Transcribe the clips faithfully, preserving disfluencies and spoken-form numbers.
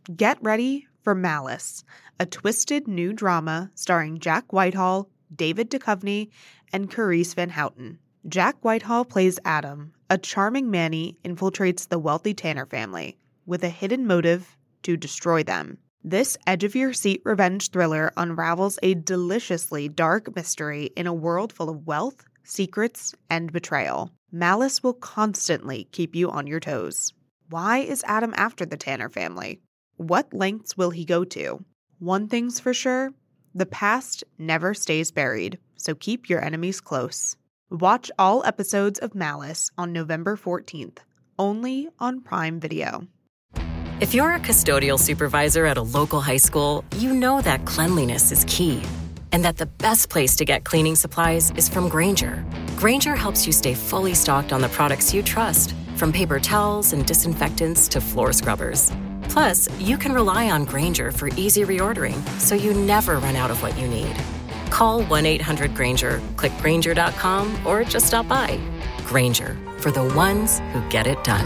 Get ready for Malice, a twisted new drama starring Jack Whitehall, David Duchovny, and Carice Van Houten. Jack Whitehall plays Adam, a charming Manny infiltrates the wealthy Tanner family with a hidden motive to destroy them. This edge-of-your-seat revenge thriller unravels a deliciously dark mystery in a world full of wealth, secrets, and betrayal. Malice will constantly keep you on your toes. Why is Adam after the Tanner family? What lengths will he go to? One thing's for sure, the past never stays buried, so keep your enemies close. Watch all episodes of Malice on November fourteenth, only on Prime Video. If you're a custodial supervisor at a local high school, you know that cleanliness is key, and that the best place to get cleaning supplies is from Grainger. Grainger helps you stay fully stocked on the products you trust, from paper towels and disinfectants to floor scrubbers. Plus, you can rely on Grainger for easy reordering, so you never run out of what you need. Call one eight hundred Grainger, click Grainger dot com, or just stop by. Grainger, for the ones who get it done.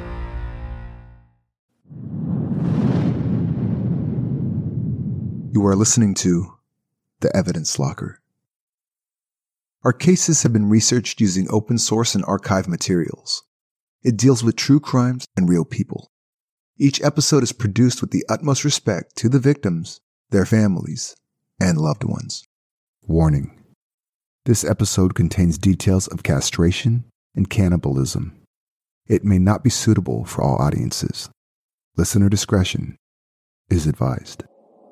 You are listening to The Evidence Locker. Our cases have been researched using open source and archive materials. It deals with true crimes and real people. Each episode is produced with the utmost respect to the victims, their families, and loved ones. Warning: this episode contains details of castration and cannibalism. It may not be suitable for all audiences. Listener discretion is advised.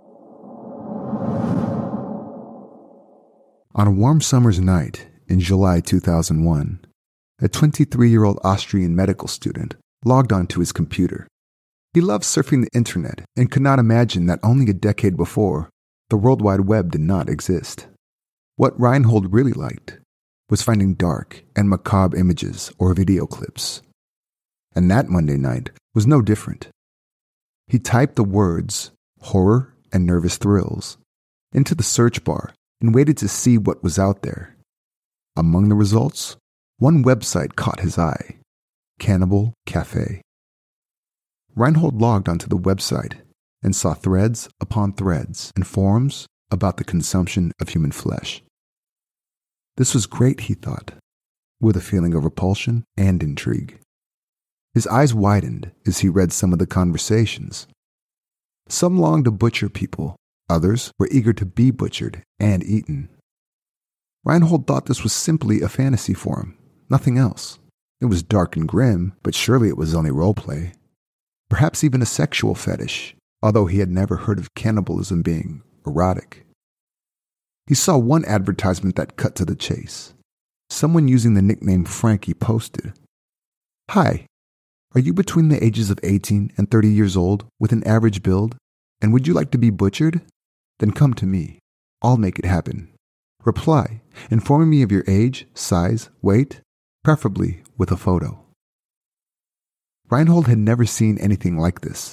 On a warm summer's night in July two thousand one, a twenty-three-year-old Austrian medical student logged onto his computer. He loved surfing the internet and could not imagine that only a decade before, the World Wide Web did not exist. What Reinhold really liked was finding dark and macabre images or video clips. And that Monday night was no different. He typed the words horror and nervous thrills into the search bar and waited to see what was out there. Among the results, one website caught his eye: Cannibal Cafe. Reinhold logged onto the website and saw threads upon threads and forums about the consumption of human flesh. This was great, he thought, with a feeling of repulsion and intrigue. His eyes widened as he read some of the conversations. Some longed to butcher people, others were eager to be butchered and eaten. Reinhold thought this was simply a fantasy for him, nothing else. It was dark and grim, but surely it was only roleplay. Perhaps even a sexual fetish, although he had never heard of cannibalism being erotic. He saw one advertisement that cut to the chase. Someone using the nickname Frankie posted, "Hi, are you between the ages of eighteen and thirty years old with an average build, and would you like to be butchered? Then come to me. I'll make it happen. Reply, informing me of your age, size, weight, preferably with a photo." Reinhold had never seen anything like this.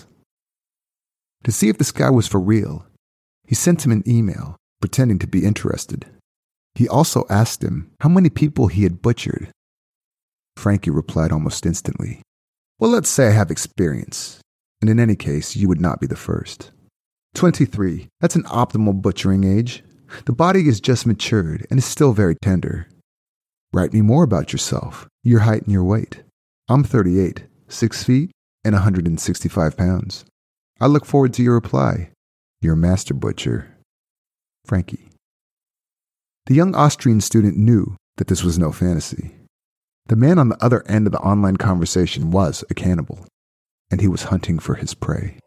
To see if this guy was for real, he sent him an email, pretending to be interested. He also asked him how many people he had butchered. Frankie replied almost instantly, "Well, let's say I have experience, and in any case, you would not be the first. twenty-three, that's an optimal butchering age. The body is just matured and is still very tender. Write me more about yourself, your height and your weight. I'm thirty-eight, six feet, and one hundred sixty-five pounds. I look forward to your reply. Your master butcher, Frankie." The young Austrian student knew that this was no fantasy. The man on the other end of the online conversation was a cannibal, and he was hunting for his prey.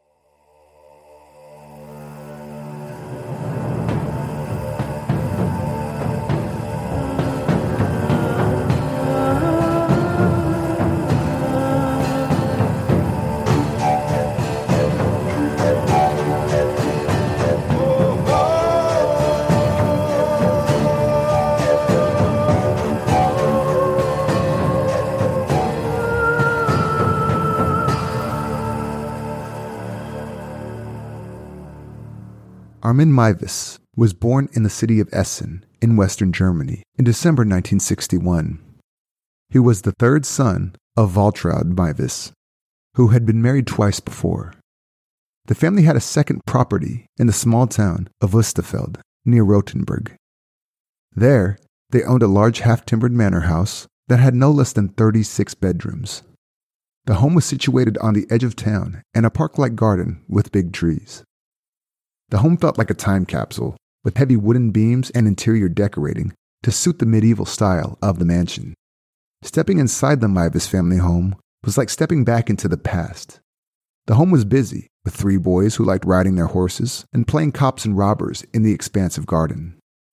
Armin Meiwes was born in the city of Essen in western Germany in December nineteen sixty-one. He was the third son of Waltraud Meiwes, who had been married twice before. the family had a second property in the small town of Listafeld, near Rothenburg. There, they owned a large half-timbered manor house that had no less than thirty-six bedrooms. The home was situated on the edge of town in a park-like garden with big trees. The home felt like a time capsule, with heavy wooden beams and interior decorating to suit the medieval style of the mansion. Stepping inside the Meiwes family home was like stepping back into the past. The home was busy, with three boys who liked riding their horses and playing cops and robbers in the expansive garden.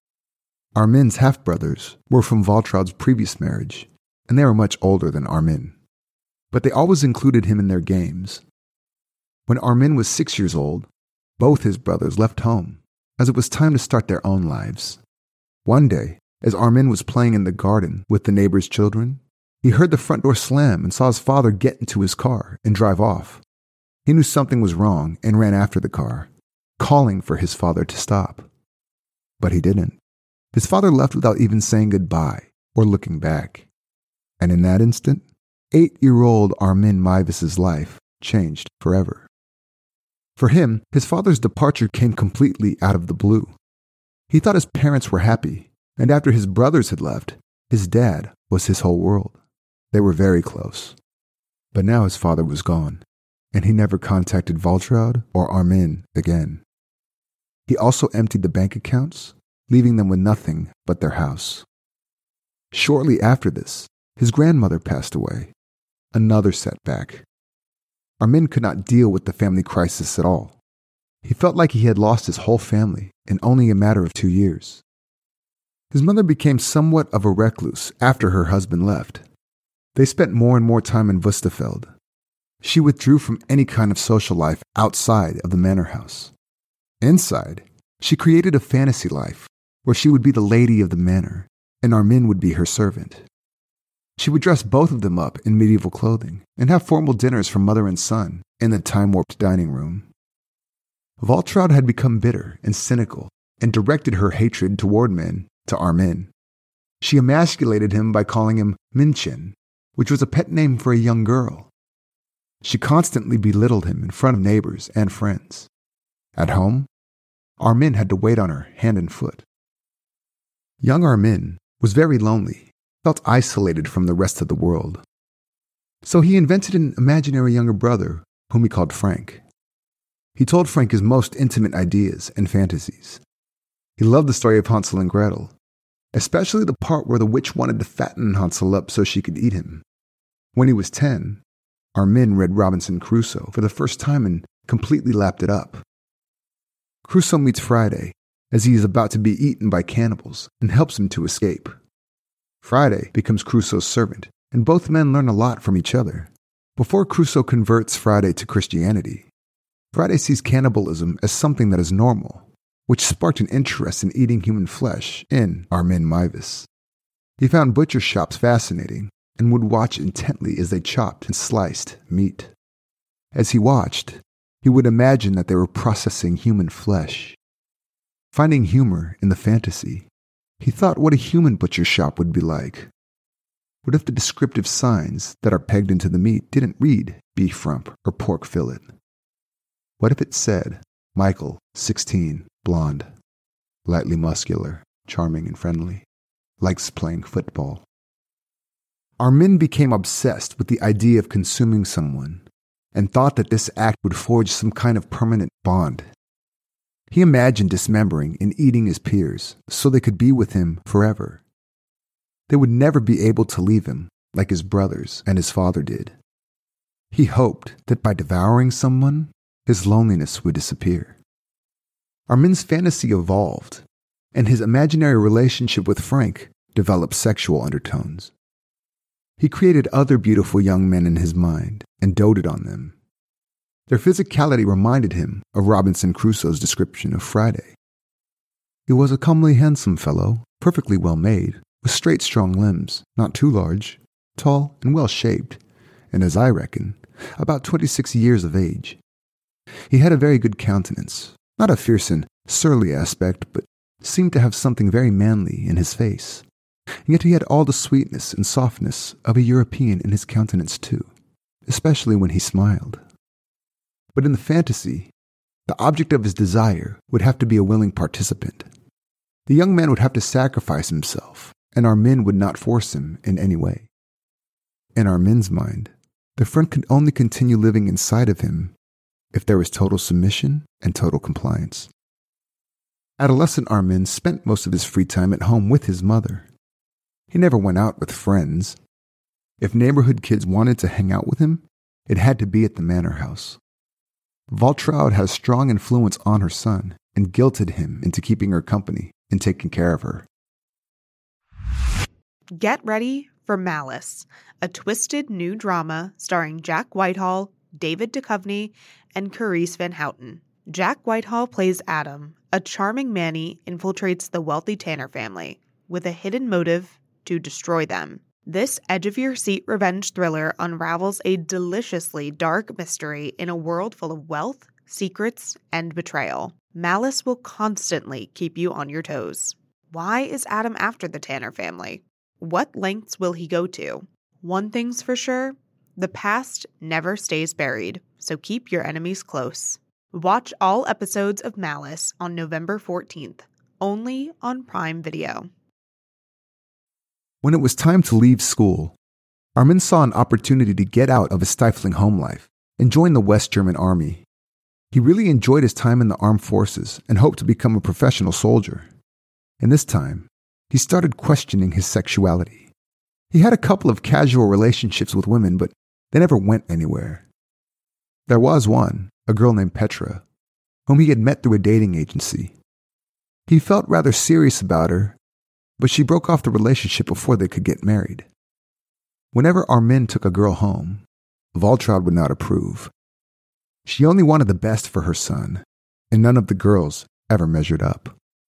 Armin's half-brothers were from Waltraud's previous marriage, and they were much older than Armin. But they always included him in their games. When Armin was six years old, both his brothers left home, as it was time to start their own lives. One day, as Armin was playing in the garden with the neighbor's children, he heard the front door slam and saw his father get into his car and drive off. He knew something was wrong and ran after the car, calling for his father to stop. But he didn't. His father left without even saying goodbye or looking back. And in that instant, eight-year-old Armin Meiwes' life changed forever. For him, his father's departure came completely out of the blue. He thought his parents were happy, and after his brothers had left, his dad was his whole world. They were very close. But now his father was gone, and he never contacted Waltraud or Armin again. He also emptied the bank accounts, leaving them with nothing but their house. Shortly after this, his grandmother passed away. Another setback. Armin could not deal with the family crisis at all. He felt like he had lost his whole family in only a matter of two years. His mother became somewhat of a recluse after her husband left. They spent more and more time in Wüstefeld. She withdrew from any kind of social life outside of the manor house. Inside, she created a fantasy life where she would be the lady of the manor and Armin would be her servant. She would dress both of them up in medieval clothing and have formal dinners for mother and son in the time-warped dining room. Waltraud had become bitter and cynical and directed her hatred toward men to Armin. She emasculated him by calling him Minchen, which was a pet name for a young girl. She constantly belittled him in front of neighbors and friends. At home, Armin had to wait on her hand and foot. Young Armin was very lonely, felt isolated from the rest of the world. So he invented an imaginary younger brother whom he called Frank. He told Frank his most intimate ideas and fantasies. He loved the story of Hansel and Gretel, especially the part where the witch wanted to fatten Hansel up so she could eat him. When he was ten, Armin read Robinson Crusoe for the first time and completely lapped it up. Crusoe meets Friday as he is about to be eaten by cannibals and helps him to escape. Friday becomes Crusoe's servant, and both men learn a lot from each other. Before Crusoe converts Friday to Christianity, Friday sees cannibalism as something that is normal, which sparked an interest in eating human flesh in Armin Meiwes. He found butcher shops fascinating and would watch intently as they chopped and sliced meat. As he watched, he would imagine that they were processing human flesh. Finding humor in the fantasy, he thought what a human butcher shop would be like. What if the descriptive signs that are pegged into the meat didn't read beef rump or pork fillet? What if it said, Michael, sixteen, blonde, lightly muscular, charming and friendly, likes playing football? Armin became obsessed with the idea of consuming someone and thought that this act would forge some kind of permanent bond. He imagined dismembering and eating his peers so they could be with him forever. They would never be able to leave him like his brothers and his father did. He hoped that by devouring someone, his loneliness would disappear. Armin's fantasy evolved, and his imaginary relationship with Frank developed sexual undertones. He created other beautiful young men in his mind and doted on them. Their physicality reminded him of Robinson Crusoe's description of Friday. He was a comely, handsome fellow, perfectly well made, with straight, strong limbs, not too large, tall and well-shaped, and as I reckon, about twenty-six years of age. He had a very good countenance, not a fierce and surly aspect, but seemed to have something very manly in his face. And yet he had all the sweetness and softness of a European in his countenance too, especially when he smiled. But in the fantasy, The object of his desire would have to be a willing participant. The young man would have to sacrifice himself, and Armin would not force him in any way. In Armin's mind, the friend could only continue living inside of him if there was total submission and total compliance. Adolescent Armin spent most of his free time at home with his mother. He never went out with friends. If neighborhood kids wanted to hang out with him, it had to be at the manor house. Waltraud had a strong influence on her son and guilted him into keeping her company and taking care of her. Get ready for Malice, a twisted new drama starring Jack Whitehall, David Duchovny, and Carice Van Houten. Jack Whitehall plays Adam. A charming Manny infiltrates the wealthy Tanner family with a hidden motive to destroy them. This edge-of-your-seat revenge thriller unravels a deliciously dark mystery in a world full of wealth, secrets, and betrayal. Malice will constantly keep you on your toes. Why is Adam after the Tanner family? What lengths will he go to? One thing's for sure, the past never stays buried, so keep your enemies close. Watch all episodes of Malice on November fourteenth, only on Prime Video. When it was time to leave school, Armin saw an opportunity to get out of his stifling home life and join the West German Army. He really enjoyed his time in the armed forces and hoped to become a professional soldier. And this time, he started questioning his sexuality. He had a couple of casual relationships with women, but they never went anywhere. There was one, a girl named Petra, whom he had met through a dating agency. He felt rather serious about her, but she broke off the relationship before they could get married. Whenever Armin took a girl home, Waltraud would not approve. She only wanted the best for her son, and none of the girls ever measured up.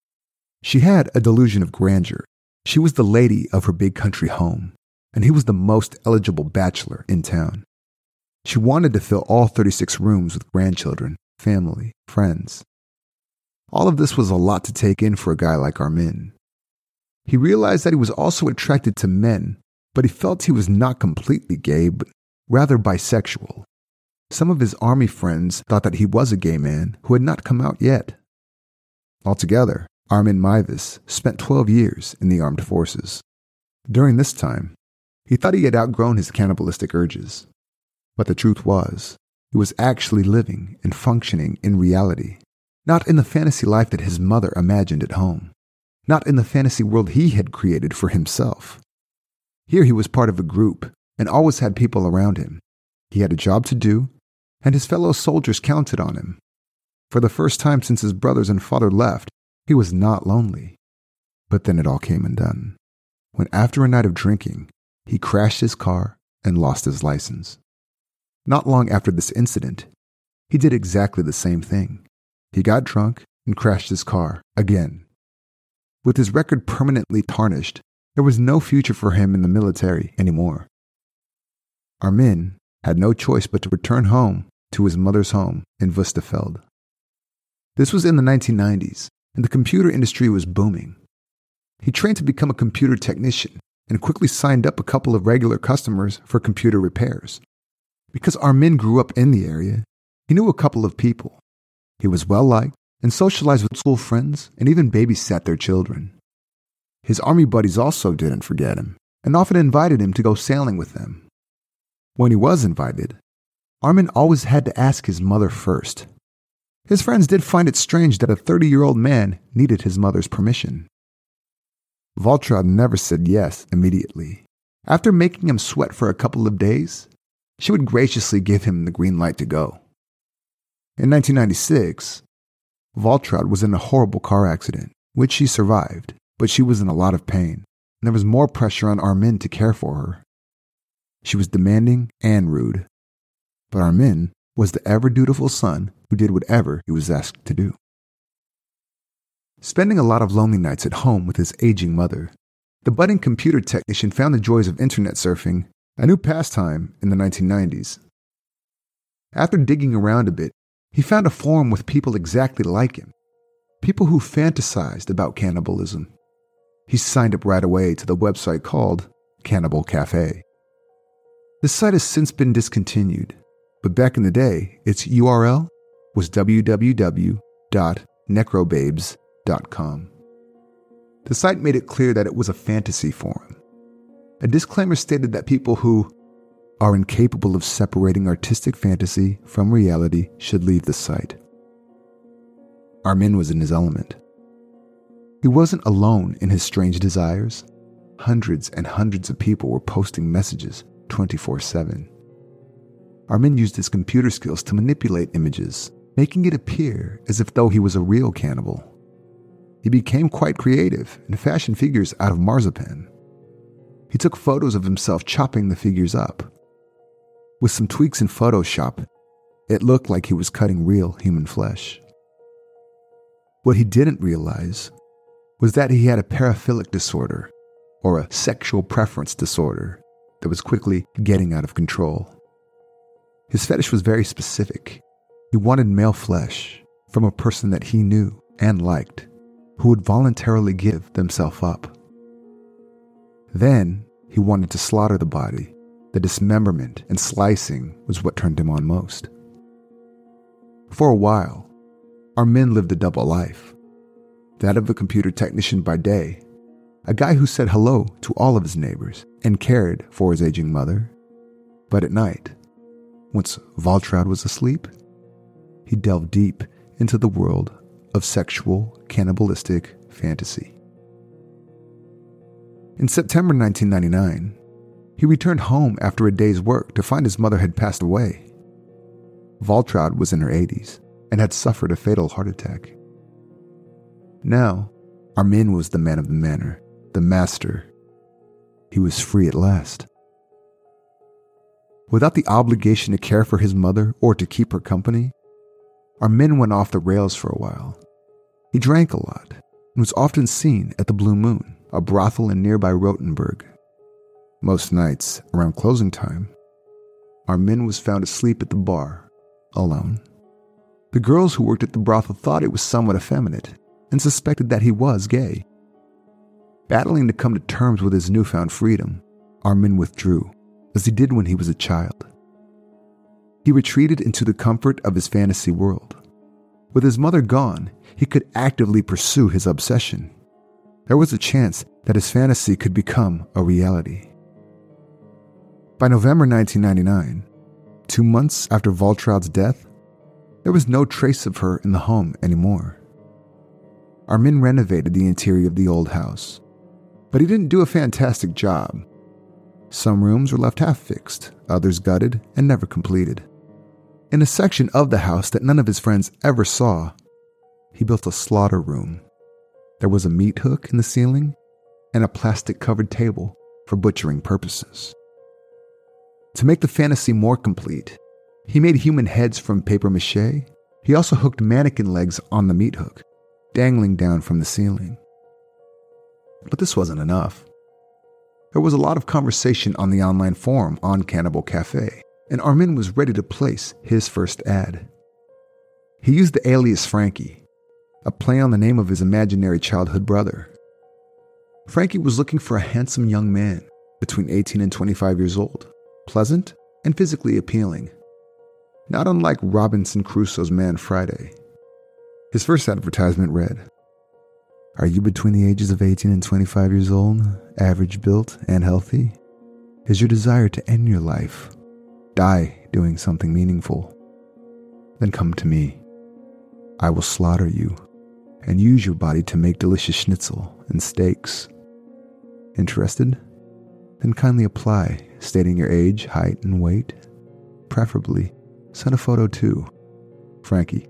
She had a delusion of grandeur. She was the lady of her big country home, and he was the most eligible bachelor in town. She wanted to fill all thirty-six rooms with grandchildren, family, friends. All of this was a lot to take in for a guy like Armin. He realized that he was also attracted to men, but he felt he was not completely gay, but rather bisexual. Some of his army friends thought that he was a gay man who had not come out yet. Altogether, Armin Meiwes spent twelve years in the armed forces. During this time, he thought he had outgrown his cannibalistic urges. But the truth was, he was actually living and functioning in reality, not in the fantasy life that his mother imagined at home, not in the fantasy world he had created for himself. Here he was part of a group and always had people around him. He had a job to do, and his fellow soldiers counted on him. For the first time since his brothers and father left, he was not lonely. But then it all came undone, when after a night of drinking, he crashed his car and lost his license. Not long after this incident, he did exactly the same thing. He got drunk and crashed his car again. With his record permanently tarnished, there was no future for him in the military anymore. Armin had no choice but to return home to his mother's home in Wüstefeld. This was in the nineteen nineties, and the computer industry was booming. He trained to become a computer technician and quickly signed up a couple of regular customers for computer repairs. Because Armin grew up in the area, he knew a couple of people. He was well-liked and socialized with school friends and even babysat their children. His army buddies also didn't forget him and often invited him to go sailing with them. When he was invited, Armin always had to ask his mother first. His friends did find it strange that a thirty-year-old man needed his mother's permission. Waltraud never said yes immediately. After making him sweat for a couple of days, she would graciously give him the green light to go. In nineteen ninety-six, Waltraud was in a horrible car accident, which she survived, but she was in a lot of pain, and there was more pressure on Armin to care for her. She was demanding and rude, but Armin was the ever-dutiful son who did whatever he was asked to do. Spending a lot of lonely nights at home with his aging mother, the budding computer technician found the joys of internet surfing a new pastime in the nineteen nineties. After digging around a bit, he found a forum with people exactly like him, people who fantasized about cannibalism. He signed up right away to the website called Cannibal Cafe. The site has since been discontinued, but back in the day, its U R L was w w w dot necrobabes dot com. The site made it clear that it was a fantasy forum. A disclaimer stated that people who are incapable of separating artistic fantasy from reality should leave the site. Armin was in his element. He wasn't alone in his strange desires. Hundreds and hundreds of people were posting messages twenty-four seven. Armin used his computer skills to manipulate images, making it appear as if though he was a real cannibal. He became quite creative and fashioned figures out of marzipan. He took photos of himself chopping the figures up. With some tweaks in Photoshop, it looked like he was cutting real human flesh. What he didn't realize was that he had a paraphilic disorder, or a sexual preference disorder, that was quickly getting out of control. His fetish was very specific. He wanted male flesh from a person that he knew and liked, who would voluntarily give themselves up. Then he wanted to slaughter the body. The dismemberment and slicing was what turned him on most. For a while, Armin lived a double life. That of a computer technician by day, a guy who said hello to all of his neighbors and cared for his aging mother. But at night, once Valtraud was asleep, he delved deep into the world of sexual, cannibalistic fantasy. In September nineteen ninety-nine, he returned home after a day's work to find his mother had passed away. Valtraud was in her eighties and had suffered a fatal heart attack. Now, Armin was the man of the manor, the master. He was free at last. Without the obligation to care for his mother or to keep her company, Armin went off the rails for a while. He drank a lot and was often seen at the Blue Moon, a brothel in nearby Rothenburg. Most nights, around closing time, Armin was found asleep at the bar, alone. The girls who worked at the brothel thought it was somewhat effeminate and suspected that he was gay. Battling to come to terms with his newfound freedom, Armin withdrew, as he did when he was a child. He retreated into the comfort of his fantasy world. With his mother gone, he could actively pursue his obsession. There was a chance that his fantasy could become a reality. By November nineteen ninety-nine, two months after Valtraud's death, there was no trace of her in the home anymore. Armin renovated the interior of the old house, but he didn't do a fantastic job. Some rooms were left half-fixed, others gutted and never completed. In a section of the house that none of his friends ever saw, he built a slaughter room. There was a meat hook in the ceiling and a plastic-covered table for butchering purposes. To make the fantasy more complete, he made human heads from papier-mâché. He also hooked mannequin legs on the meat hook, dangling down from the ceiling. But this wasn't enough. There was a lot of conversation on the online forum on Cannibal Cafe, and Armin was ready to place his first ad. He used the alias Frankie, a play on the name of his imaginary childhood brother. Frankie was looking for a handsome young man between eighteen and twenty-five years old, pleasant and physically appealing, not unlike Robinson Crusoe's Man Friday. His first advertisement read, "Are you between the ages of eighteen and twenty-five years old, average built and healthy? Is your desire to end your life, die doing something meaningful? Then come to me. I will slaughter you and use your body to make delicious schnitzel and steaks. Interested? Then kindly apply, stating your age, height, and weight. Preferably, send a photo too. Frankie."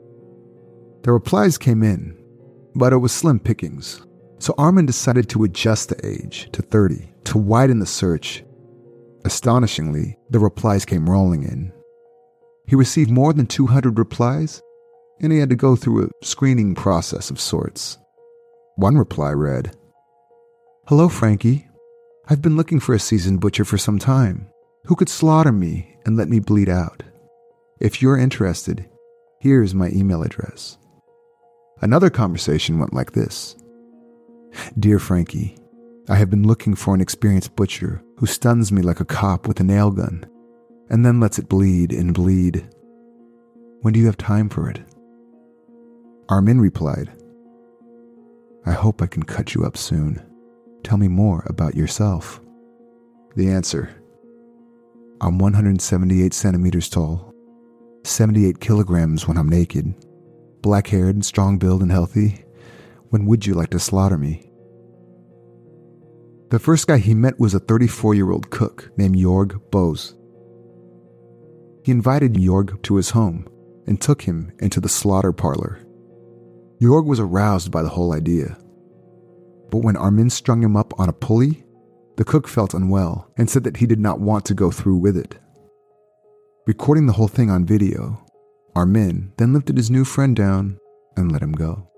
The replies came in, but it was slim pickings, so Armin decided to adjust the age to thirty to widen the search. Astonishingly, the replies came rolling in. He received more than two hundred replies, and he had to go through a screening process of sorts. One reply read, "Hello, Frankie. I've been looking for a seasoned butcher for some time, who could slaughter me and let me bleed out. If you're interested, here's my email address." Another conversation went like this. "Dear Frankie, I have been looking for an experienced butcher who stuns me like a cop with a nail gun, and then lets it bleed and bleed. When do you have time for it? Armin replied, I hope I can cut you up soon. Tell me more about yourself. The answer, I'm one hundred seventy-eight centimeters tall, seventy-eight kilograms when I'm naked, black-haired and strong-built and healthy. When would you like to slaughter me? The first guy he met was a thirty-four-year-old cook named Jorg Bose. He invited Jorg to his home and took him into the slaughter parlor. Jorg was aroused by the whole idea. But when Armin strung him up on a pulley, the cook felt unwell and said that he did not want to go through with it. Recording the whole thing on video, Armin then lifted his new friend down and let him go.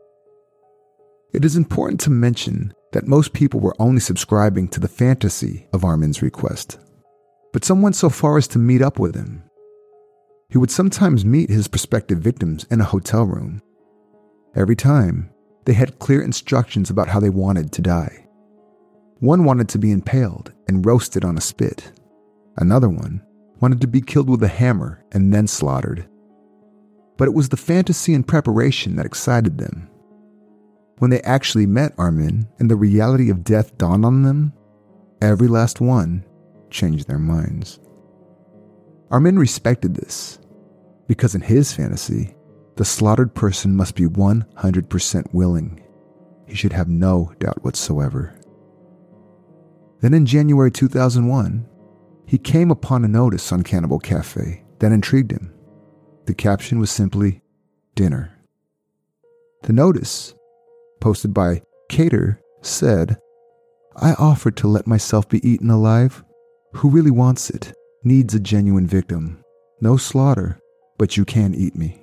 It is important to mention that most people were only subscribing to the fantasy of Armin's request, but some went so far as to meet up with him. He would sometimes meet his prospective victims in a hotel room. Every time, they had clear instructions about how they wanted to die. One wanted to be impaled and roasted on a spit. Another one wanted to be killed with a hammer and then slaughtered. But it was the fantasy and preparation that excited them. When they actually met Armin and the reality of death dawned on them, every last one changed their minds. Armin respected this, because in his fantasy, the slaughtered person must be one hundred percent willing. He should have no doubt whatsoever. Then in January two thousand one, he came upon a notice on Cannibal Cafe that intrigued him. The caption was simply, dinner. The notice, posted by Cater, said, I offered to let myself be eaten alive. Who really wants it? Needs a genuine victim. No slaughter, but you can eat me.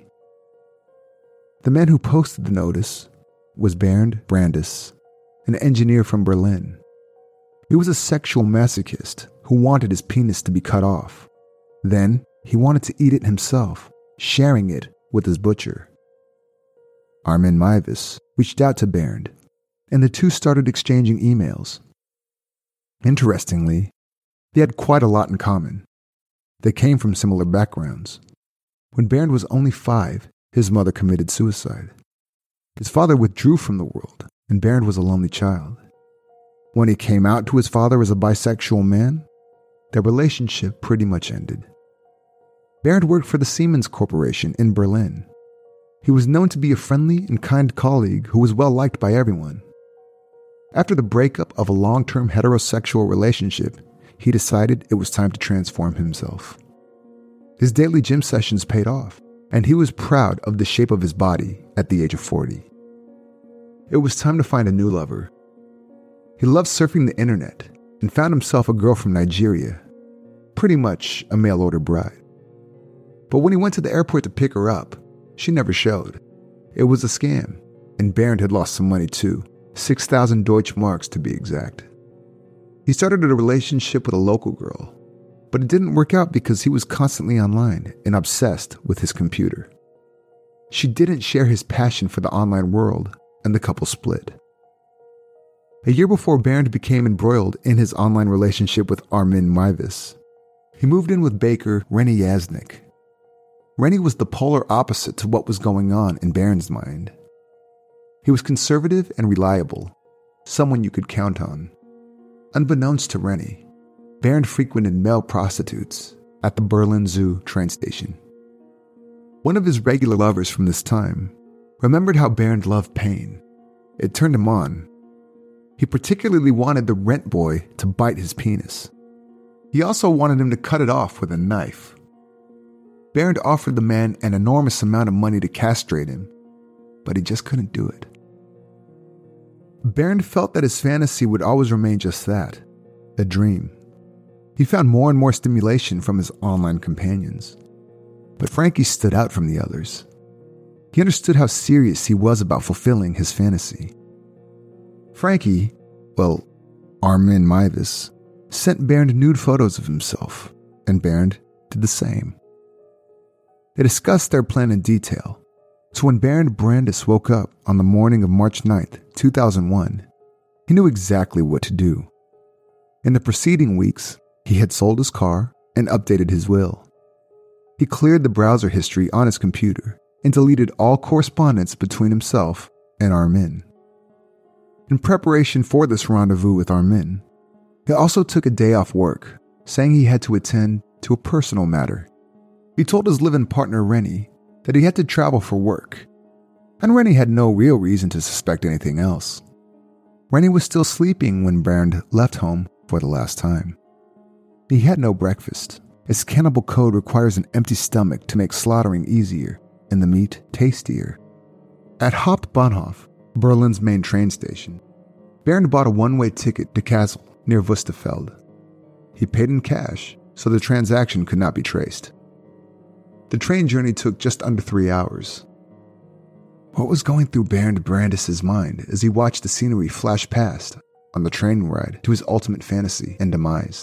The man who posted the notice was Bernd Brandes, an engineer from Berlin. He was a sexual masochist who wanted his penis to be cut off. Then he wanted to eat it himself, sharing it with his butcher. Armin Meiwes reached out to Bernd, and the two started exchanging emails. Interestingly, they had quite a lot in common. They came from similar backgrounds. When Bernd was only five, his mother committed suicide. His father withdrew from the world, and Bernd was a lonely child. When he came out to his father as a bisexual man, their relationship pretty much ended. Bernd worked for the Siemens Corporation in Berlin. He was known to be a friendly and kind colleague who was well liked by everyone. After the breakup of a long-term heterosexual relationship, he decided it was time to transform himself. His daily gym sessions paid off, and he was proud of the shape of his body at the age of forty. It was time to find a new lover. He loved surfing the internet and found himself a girl from Nigeria, pretty much a mail-order bride. But when he went to the airport to pick her up, she never showed. It was a scam, and Bernd had lost some money too, six thousand Deutschmarks to be exact. He started a relationship with a local girl, but it didn't work out because he was constantly online and obsessed with his computer. She didn't share his passion for the online world, and the couple split. A year before Bernd became embroiled in his online relationship with Armin Meiwes, he moved in with baker Renny Yaznik. Renny was the polar opposite to what was going on in Bernd's mind. He was conservative and reliable, someone you could count on. Unbeknownst to Renny, Bernd frequented male prostitutes at the Berlin Zoo train station. One of his regular lovers from this time remembered how Bernd loved pain. It turned him on. He particularly wanted the rent boy to bite his penis. He also wanted him to cut it off with a knife. Bernd offered the man an enormous amount of money to castrate him, but he just couldn't do it. Bernd felt that his fantasy would always remain just that, a dream. He found more and more stimulation from his online companions. But Frankie stood out from the others. He understood how serious he was about fulfilling his fantasy. Frankie, well, Armin Meiwes, sent Bernd nude photos of himself, and Bernd did the same. They discussed their plan in detail, so when Bernd Brandes woke up on the morning of March ninth, two thousand one, he knew exactly what to do. In the preceding weeks, he had sold his car and updated his will. He cleared the browser history on his computer and deleted all correspondence between himself and Armin. In preparation for this rendezvous with Armin, he also took a day off work, saying he had to attend to a personal matter. He told his live-in partner Rennie that he had to travel for work, and Rennie had no real reason to suspect anything else. Rennie was still sleeping when Bernd left home for the last time. He had no breakfast, as cannibal code requires an empty stomach to make slaughtering easier and the meat tastier. At Hauptbahnhof, Berlin's main train station, Bernd bought a one-way ticket to Kassel near Wüstefeld. He paid in cash, so the transaction could not be traced. The train journey took just under three hours. What was going through Bernd Brandis' mind as he watched the scenery flash past on the train ride to his ultimate fantasy and demise?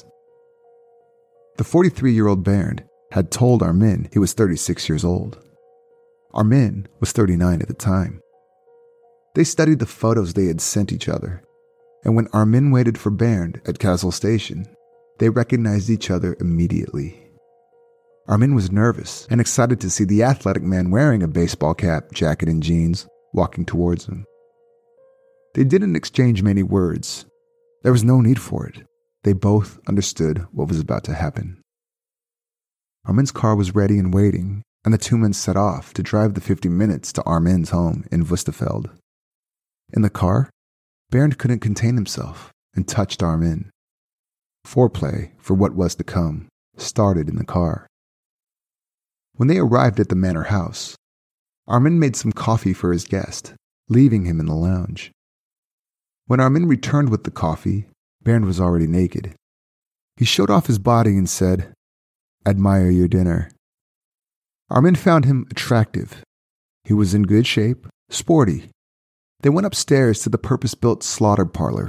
The forty-three-year-old Bernd had told Armin he was thirty-six years old. Armin was thirty-nine at the time. They studied the photos they had sent each other, and when Armin waited for Bernd at Kassel station, they recognized each other immediately. Armin was nervous and excited to see the athletic man wearing a baseball cap, jacket, and jeans walking towards him. They didn't exchange many words. There was no need for it. They both understood what was about to happen. Armin's car was ready and waiting, and the two men set off to drive the fifty minutes to Armin's home in Wüstefeld. In the car, Bernd couldn't contain himself and touched Armin. Foreplay for what was to come started in the car. When they arrived at the manor house, Armin made some coffee for his guest, leaving him in the lounge. When Armin returned with the coffee, Bernd was already naked. He showed off his body and said, "Admire your dinner." Armin found him attractive. He was in good shape, sporty. They went upstairs to the purpose-built slaughter parlor.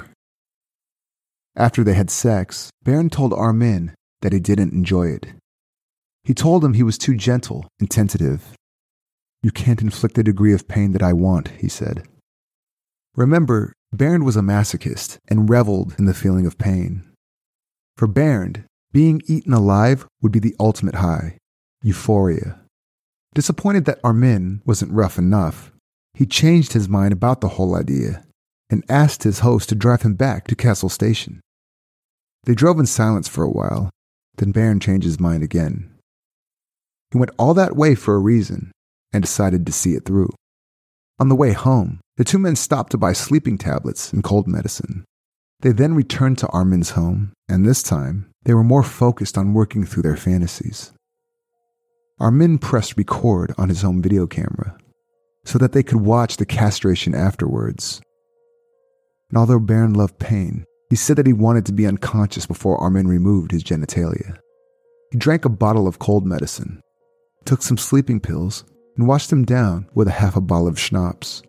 After they had sex, Bernd told Armin that he didn't enjoy it. He told him he was too gentle and tentative. "You can't inflict the degree of pain that I want," he said. Remember, Bernd was a masochist and reveled in the feeling of pain. For Bernd, being eaten alive would be the ultimate high, euphoria. Disappointed that Armin wasn't rough enough, he changed his mind about the whole idea and asked his host to drive him back to Kassel station. They drove in silence for a while, then Bernd changed his mind again. He went all that way for a reason and decided to see it through. On the way home, the two men stopped to buy sleeping tablets and cold medicine. They then returned to Armin's home, and this time, they were more focused on working through their fantasies. Armin pressed record on his home video camera so that they could watch the castration afterwards. And although Bernd loved pain, he said that he wanted to be unconscious before Armin removed his genitalia. He drank a bottle of cold medicine, took some sleeping pills, and washed them down with a half a bottle of schnapps.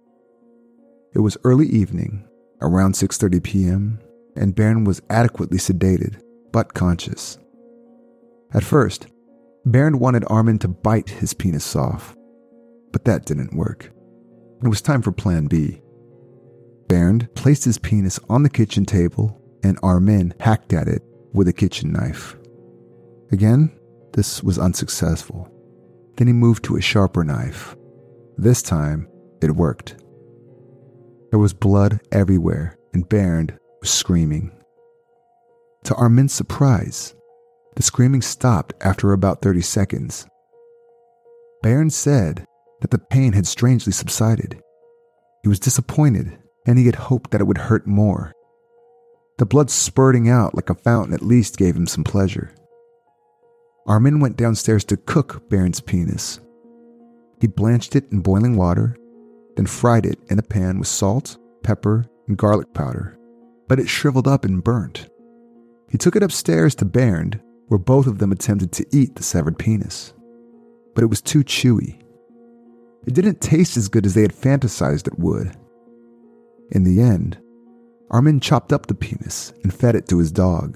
It was early evening, around six thirty p.m., and Bernd was adequately sedated, but conscious. At first, Bernd wanted Armin to bite his penis off, but that didn't work. It was time for plan B. Bernd placed his penis on the kitchen table, and Armin hacked at it with a kitchen knife. Again, this was unsuccessful. Then he moved to a sharper knife. This time, it worked. There was blood everywhere, and Bernd was screaming. To Armin's surprise, the screaming stopped after about thirty seconds. Bernd said that the pain had strangely subsided. He was disappointed, and he had hoped that it would hurt more. The blood spurting out like a fountain at least gave him some pleasure. Armin went downstairs to cook Bernd's penis. He blanched it in boiling water, then fried it in a pan with salt, pepper, and garlic powder, but it shriveled up and burnt. He took it upstairs to Bernd, where both of them attempted to eat the severed penis, but it was too chewy. It didn't taste as good as they had fantasized it would. In the end, Armin chopped up the penis and fed it to his dog.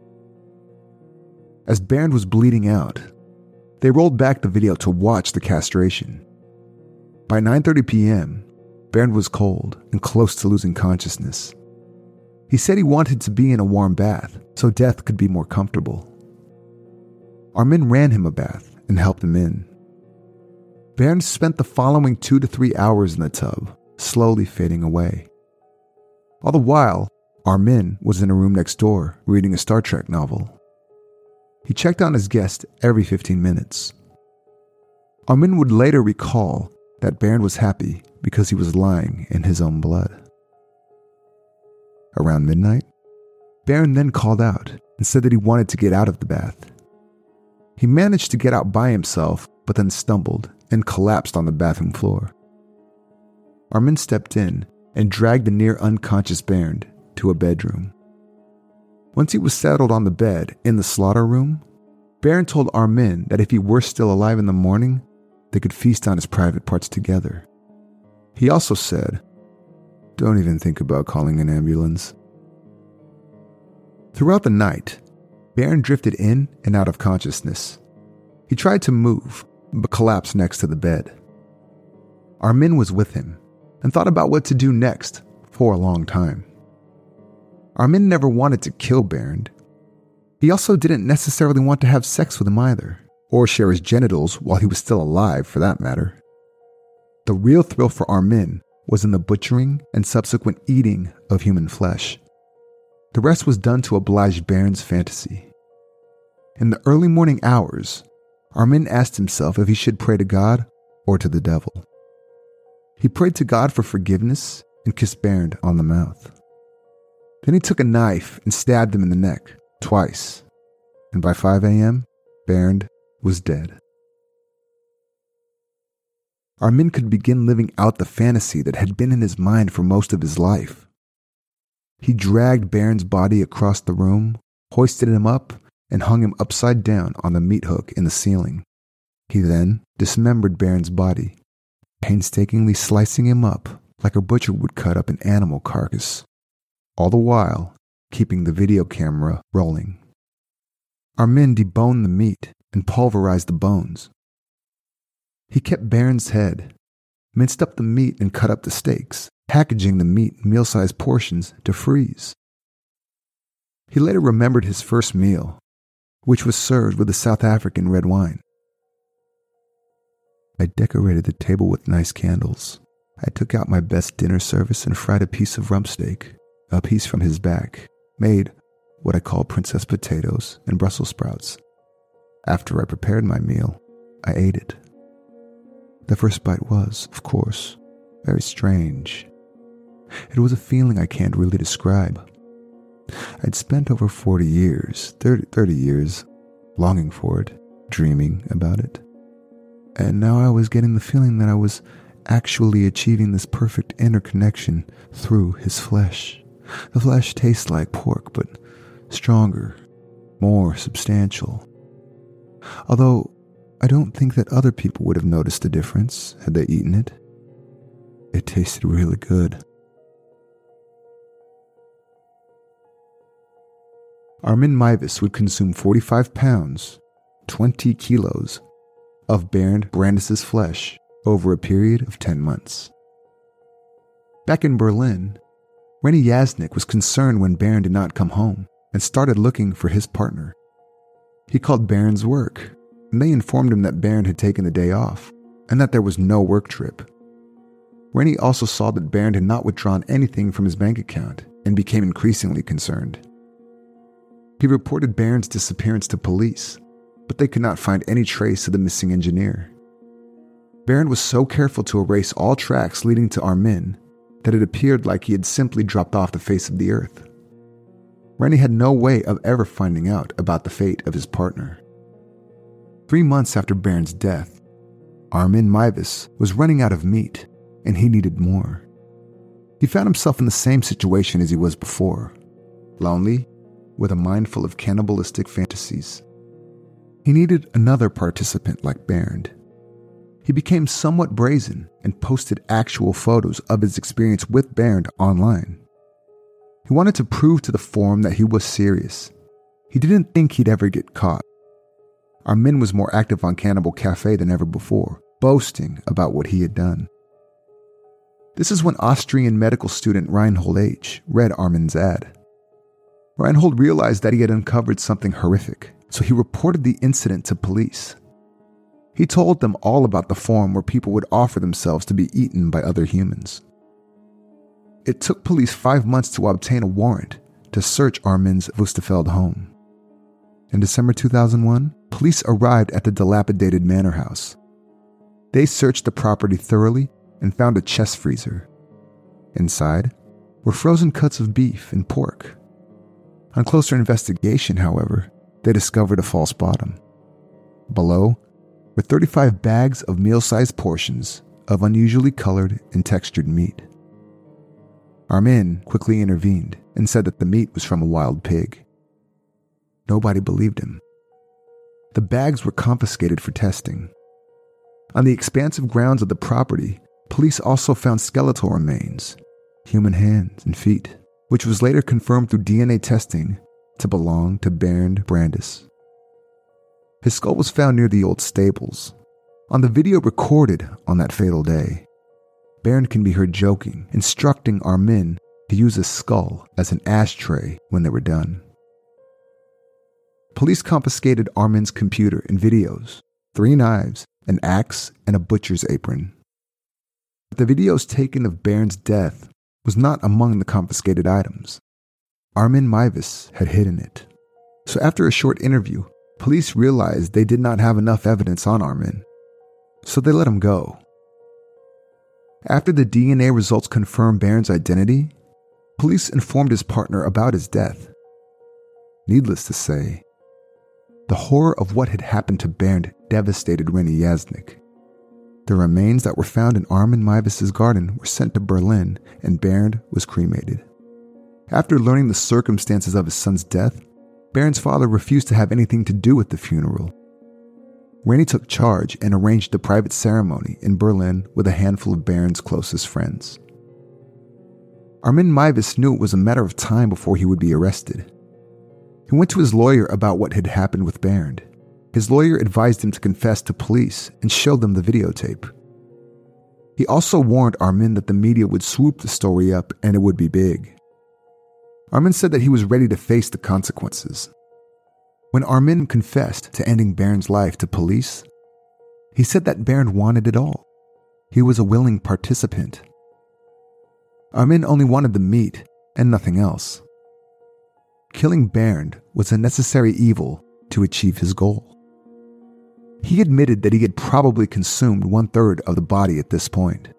As Bernd was bleeding out, they rolled back the video to watch the castration. By nine thirty p.m., Bernd was cold and close to losing consciousness. He said he wanted to be in a warm bath so death could be more comfortable. Armin ran him a bath and helped him in. Bernd spent the following two to three hours in the tub, slowly fading away. All the while, Armin was in a room next door reading a Star Trek novel. He checked on his guest every fifteen minutes. Armin would later recall that Bernd was happy because he was lying in his own blood. Around midnight, Bernd then called out and said that he wanted to get out of the bath. He managed to get out by himself, but then stumbled and collapsed on the bathroom floor. Armin stepped in and dragged the near unconscious Bernd to a bedroom. Once he was settled on the bed in the slaughter room, Bernd told Armin that if he were still alive in the morning, they could feast on his private parts together. He also said, "Don't even think about calling an ambulance." Throughout the night, Bernd drifted in and out of consciousness. He tried to move, but collapsed next to the bed. Armin was with him and thought about what to do next for a long time. Armin never wanted to kill Bernd. He also didn't necessarily want to have sex with him either, or share his genitals while he was still alive for that matter. The real thrill for Armin was in the butchering and subsequent eating of human flesh. The rest was done to oblige Bernd's fantasy. In the early morning hours, Armin asked himself if he should pray to God or to the devil. He prayed to God for forgiveness and kissed Bernd on the mouth. Then he took a knife and stabbed him in the neck twice, and by five a.m., Bernd was dead. Armin could begin living out the fantasy that had been in his mind for most of his life. He dragged Bernd's body across the room, hoisted him up, and hung him upside down on the meat hook in the ceiling. He then dismembered Bernd's body, painstakingly slicing him up like a butcher would cut up an animal carcass, all the while keeping the video camera rolling. Armin deboned the meat and pulverized the bones. He kept Bernd's head, minced up the meat and cut up the steaks, packaging the meat in meal-sized portions to freeze. He later remembered his first meal, which was served with a South African red wine. I decorated the table with nice candles. I took out my best dinner service and fried a piece of rump steak, a piece from his back, made what I call princess potatoes and Brussels sprouts. After I prepared my meal, I ate it. The first bite was, of course, very strange. It was a feeling I can't really describe. I'd spent over forty years, thirty, thirty years, longing for it, dreaming about it. And now I was getting the feeling that I was actually achieving this perfect interconnection through his flesh. The flesh tastes like pork, but stronger, more substantial. Although I don't think that other people would have noticed the difference had they eaten it. It tasted really good. Armin Meiwes would consume forty-five pounds, twenty kilos, of Bernd Brandes' flesh over a period of ten months. Back in Berlin, Rennie Yasnick was concerned when Bernd did not come home and started looking for his partner. He called Bernd's work, and they informed him that Bernd had taken the day off and that there was no work trip. Rennie also saw that Bernd had not withdrawn anything from his bank account and became increasingly concerned. He reported Bernd's disappearance to police, but they could not find any trace of the missing engineer. Bernd was so careful to erase all tracks leading to Armin that it appeared like he had simply dropped off the face of the earth. Rennie had no way of ever finding out about the fate of his partner. Three months after Bernd's death, Armin Meiwes was running out of meat, and he needed more. He found himself in the same situation as he was before, lonely, with a mind full of cannibalistic fantasies. He needed another participant like Bernd. He became somewhat brazen and posted actual photos of his experience with Bernd online. He wanted to prove to the forum that he was serious. He didn't think he'd ever get caught. Armin was more active on Cannibal Cafe than ever before, boasting about what he had done. This is when Austrian medical student Reinhold H. read Armin's ad. Reinhold realized that he had uncovered something horrific, so he reported the incident to police. He told them all about the forum where people would offer themselves to be eaten by other humans. It took police five months to obtain a warrant to search Armin's Woesteveld home. In December two thousand one, police arrived at the dilapidated manor house. They searched the property thoroughly and found a chest freezer. Inside were frozen cuts of beef and pork. On closer investigation, however, they discovered a false bottom. Below were thirty-five bags of meal-sized portions of unusually colored and textured meat. Armin quickly intervened and said that the meat was from a wild pig. Nobody believed him. The bags were confiscated for testing. On the expansive grounds of the property, police also found skeletal remains, human hands and feet, which was later confirmed through D N A testing to belong to Bernd Brandes. His skull was found near the old stables. On the video recorded on that fatal day, Bernd can be heard joking, instructing Armin to use his skull as an ashtray when they were done. Police confiscated Armin's computer and videos, three knives, an axe, and a butcher's apron. The videos taken of Bernd's death was not among the confiscated items. Armin Meiwes had hidden it. So after a short interview, police realized they did not have enough evidence on Armin, so they let him go. After the D N A results confirmed Bernd's identity, police informed his partner about his death. Needless to say, the horror of what had happened to Bernd devastated Rennie Yasnick. The remains that were found in Armin Meiwes' garden were sent to Berlin, and Bernd was cremated. After learning the circumstances of his son's death, Bernd's father refused to have anything to do with the funeral. Rennie took charge and arranged a private ceremony in Berlin with a handful of Bernd's closest friends. Armin Meiwes knew it was a matter of time before he would be arrested. He went to his lawyer about what had happened with Bernd. His lawyer advised him to confess to police and show them the videotape. He also warned Armin that the media would swoop the story up and it would be big. Armin said that he was ready to face the consequences. When Armin confessed to ending Bernd's life to police, he said that Bernd wanted it all. He was a willing participant. Armin only wanted the meat and nothing else. Killing Bernd was a necessary evil to achieve his goal. He admitted that he had probably consumed one-third of the body at this point.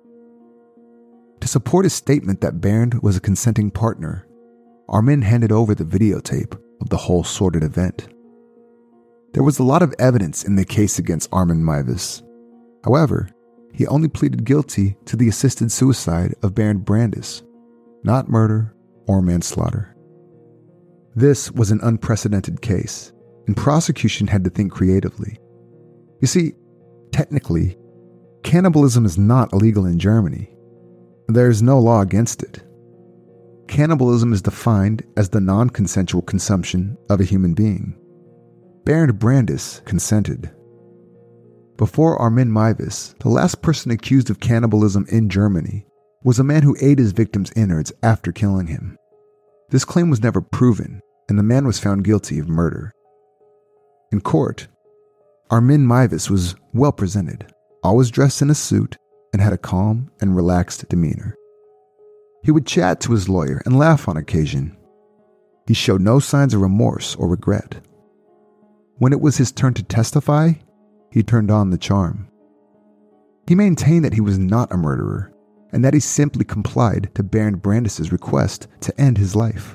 To support his statement that Bernd was a consenting partner, Armin handed over the videotape of the whole sordid event. There was a lot of evidence in the case against Armin Meiwes. However, he only pleaded guilty to the assisted suicide of Bernd Brandes, not murder or manslaughter. This was an unprecedented case, and prosecution had to think creatively. You see, technically, cannibalism is not illegal in Germany. There is no law against it. Cannibalism is defined as the non-consensual consumption of a human being. Bernd Brandes consented. Before Armin Meiwes, the last person accused of cannibalism in Germany was a man who ate his victim's innards after killing him. This claim was never proven, and the man was found guilty of murder. In court, Armin Meiwes was well presented, always dressed in a suit, and had a calm and relaxed demeanor. He would chat to his lawyer and laugh on occasion. He showed no signs of remorse or regret. When it was his turn to testify, he turned on the charm. He maintained that he was not a murderer, and that he simply complied to Bernd Brandes' request to end his life.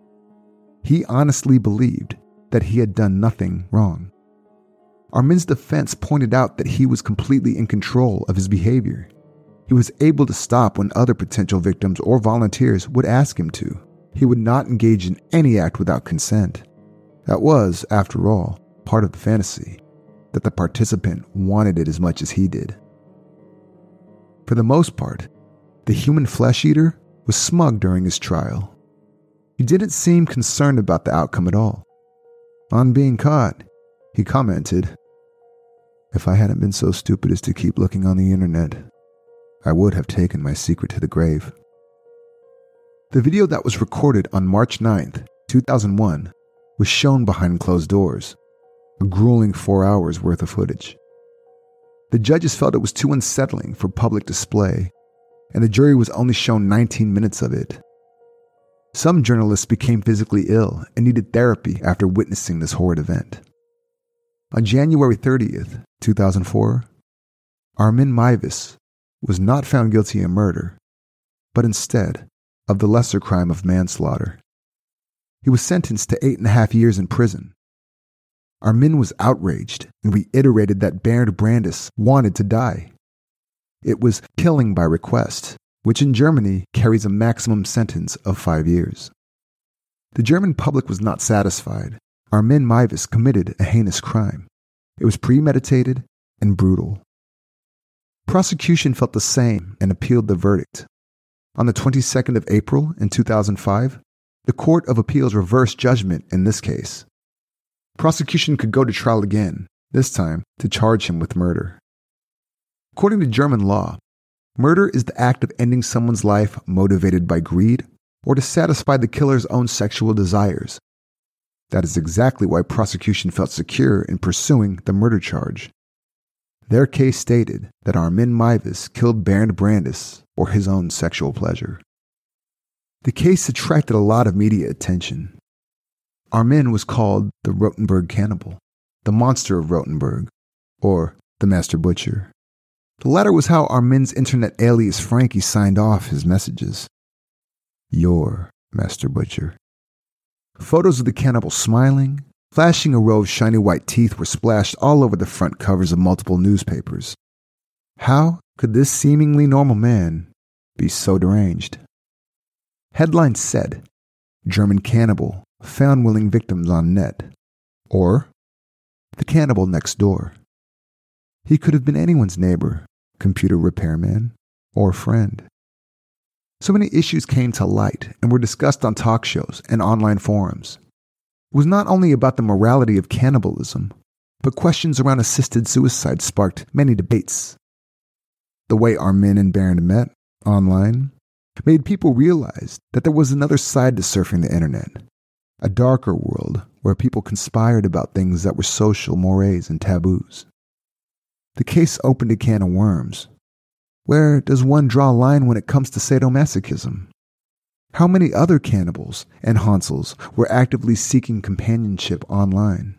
He honestly believed that he had done nothing wrong. Armin's defense pointed out that he was completely in control of his behavior. He was able to stop when other potential victims or volunteers would ask him to. He would not engage in any act without consent. That was, after all, part of the fantasy, that the participant wanted it as much as he did. For the most part, the human flesh eater was smug during his trial. He didn't seem concerned about the outcome at all. On being caught, he commented, "If I hadn't been so stupid as to keep looking on the internet, I would have taken my secret to the grave." The video that was recorded on March ninth, two thousand one, was shown behind closed doors, a grueling four hours worth of footage. The judges felt it was too unsettling for public display, and the jury was only shown nineteen minutes of it. Some journalists became physically ill and needed therapy after witnessing this horrid event. On January thirtieth, two thousand four, Armin Meiwes was not found guilty of murder, but instead of the lesser crime of manslaughter. He was sentenced to eight and a half years in prison. Armin was outraged and reiterated that Bernd Brandes wanted to die. It was killing by request, which in Germany carries a maximum sentence of five years. The German public was not satisfied. Armin Meiwes committed a heinous crime. It was premeditated and brutal. Prosecution felt the same and appealed the verdict. On the twenty-second of April in two thousand five, the Court of Appeals reversed judgment in this case. Prosecution could go to trial again, this time to charge him with murder. According to German law, murder is the act of ending someone's life motivated by greed or to satisfy the killer's own sexual desires. That is exactly why prosecution felt secure in pursuing the murder charge. Their case stated that Armin Meiwes killed Bernd Brandes for his own sexual pleasure. The case attracted a lot of media attention. Armin was called the Rotenburg Cannibal, the Monster of Rotenburg, or the Master Butcher. The latter was how Armin's internet alias Frankie signed off his messages. Your Master Butcher. Photos of the cannibal smiling, flashing a row of shiny white teeth were splashed all over the front covers of multiple newspapers. How could this seemingly normal man be so deranged? Headlines said, German cannibal found willing victims on net, or the cannibal next door. He could have been anyone's neighbor, computer repairman, or friend. So many issues came to light and were discussed on talk shows and online forums. It was not only about the morality of cannibalism, but questions around assisted suicide sparked many debates. The way Armin and Bernd met, online, made people realize that there was another side to surfing the internet, a darker world where people conspired about things that were social mores and taboos. The case opened a can of worms. Where does one draw a line when it comes to sadomasochism? How many other cannibals and Hansels were actively seeking companionship online?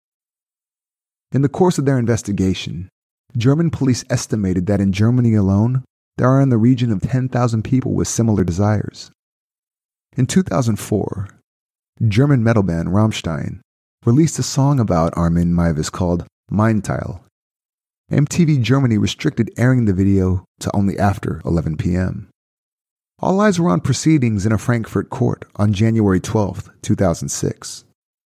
In the course of their investigation, German police estimated that in Germany alone, there are in the region of ten thousand people with similar desires. In two thousand four, German metal band Rammstein released a song about Armin Meiwes called Mein Teil. M T V Germany restricted airing the video to only after eleven p.m. All eyes were on proceedings in a Frankfurt court on January twelfth, two thousand six.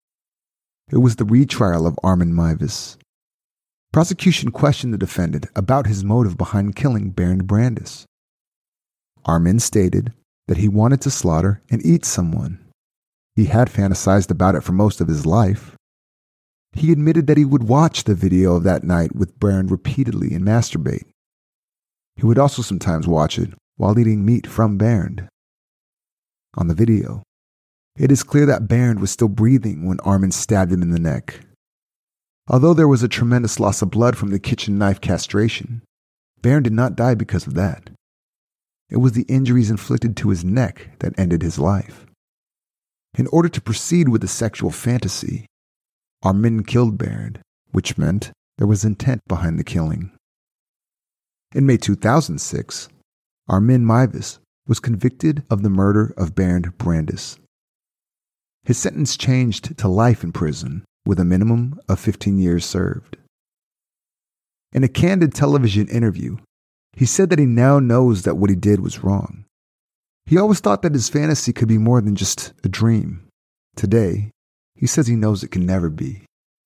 It was the retrial of Armin Meiwes. Prosecution questioned the defendant about his motive behind killing Bernd Brandes. Armin stated that he wanted to slaughter and eat someone. He had fantasized about it for most of his life. He admitted that he would watch the video of that night with Bernd repeatedly and masturbate. He would also sometimes watch it while eating meat from Bernd. On the video, it is clear that Bernd was still breathing when Armin stabbed him in the neck. Although there was a tremendous loss of blood from the kitchen knife castration, Bernd did not die because of that. It was the injuries inflicted to his neck that ended his life. In order to proceed with the sexual fantasy, Armin killed Bernd, which meant there was intent behind the killing. In May two thousand six, Armin Meiwes was convicted of the murder of Bernd Brandes. His sentence changed to life in prison with a minimum of fifteen years served. In a candid television interview, he said that he now knows that what he did was wrong. He always thought that his fantasy could be more than just a dream. Today, he says he knows it can never be.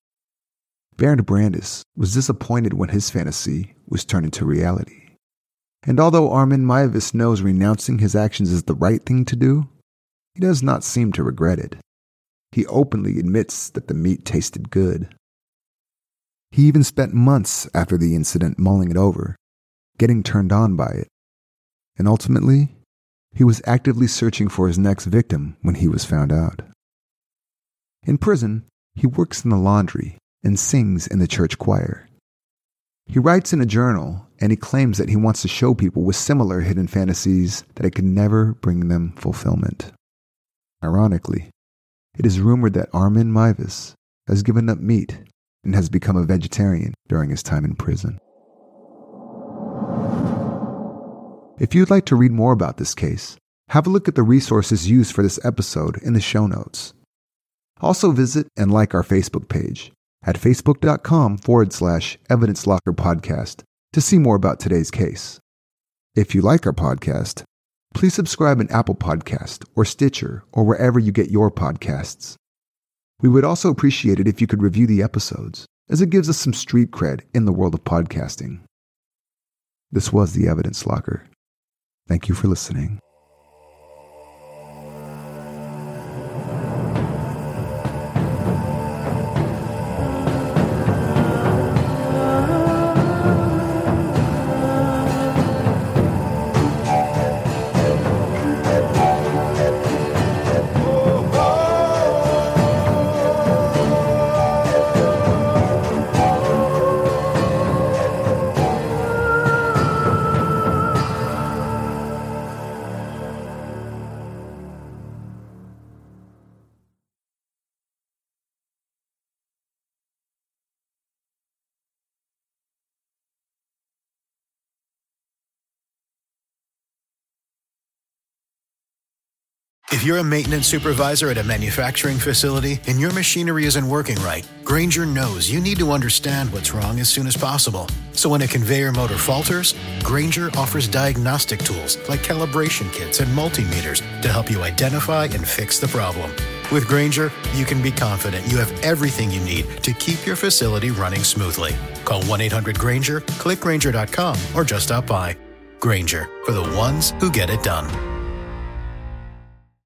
Bernd Brandes was disappointed when his fantasy was turned into reality. And although Armin Meiwes knows renouncing his actions is the right thing to do, he does not seem to regret it. He openly admits that the meat tasted good. He even spent months after the incident mulling it over, getting turned on by it. And ultimately, he was actively searching for his next victim when he was found out. In prison, he works in the laundry and sings in the church choir. He writes in a journal, and he claims that he wants to show people with similar hidden fantasies that it can never bring them fulfillment. Ironically, it is rumored that Armin Meiwes has given up meat and has become a vegetarian during his time in prison. If you'd like to read more about this case, have a look at the resources used for this episode in the show notes. Also visit and like our Facebook page at facebook.com forward slash Evidence Locker Podcast to see more about today's case. If you like our podcast, please subscribe in Apple Podcast or Stitcher or wherever you get your podcasts. We would also appreciate it if you could review the episodes, as it gives us some street cred in the world of podcasting. This was the Evidence Locker. Thank you for listening. If you're a maintenance supervisor at a manufacturing facility and your machinery isn't working right, Grainger knows you need to understand what's wrong as soon as possible. So when a conveyor motor falters, Grainger offers diagnostic tools like calibration kits and multimeters to help you identify and fix the problem. With Grainger, you can be confident you have everything you need to keep your facility running smoothly. Call one eight hundred Grainger, click Grainger dot com, or just stop by. Grainger, for the ones who get it done.